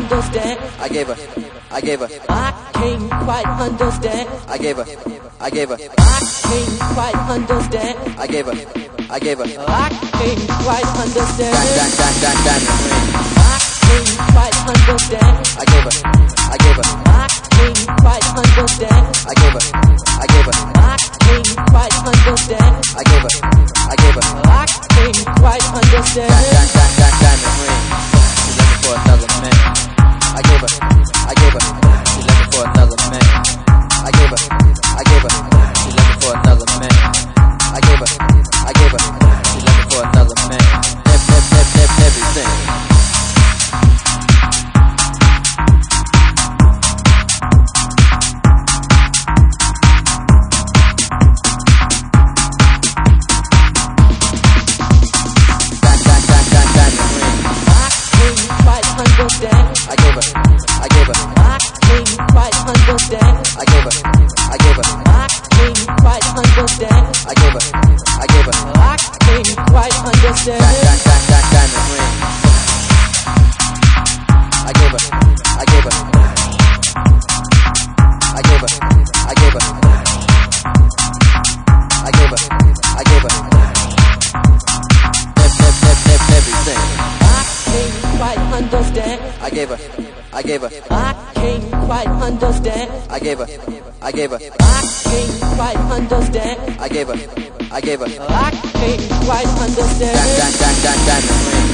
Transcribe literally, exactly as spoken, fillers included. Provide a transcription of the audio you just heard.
understand. I gave her, I gave her, I can't quite understand. I gave her, I gave her, I can't quite understand. I gave her, I gave her. I can't quite understand. That, that, that, that, diamond ring. I can't quite understand. I gave her, I gave her, I can't quite understand. I gave her, I gave her, I can't quite understand. I gave her, I gave her. I can't quite understand. That, that, that, that diamond ring. She looking for another man. I gave her, I gave her. She looking for another man. I gave her, I gave her. She looking for another man. I gave her, I gave her. She looking for another man. Ev, ev, ev, ev, everything. I gave her, I gave her, I can't quite understand. I gave her, I gave her, I can't quite understand. I gave her, I gave her. I can't quite understand. That, that, that, that diamond ring. I gave her, I gave her, I gave her, I gave her, I gave her, I gave her. Ev, ev, ev, ev, everything. I can't quite understand. I gave her, I gave her, I can't quite understand. I gave her, I gave her, I can't quite understand. I gave her, I gave her. I can't quite understand. That, that, that, that diamond ring.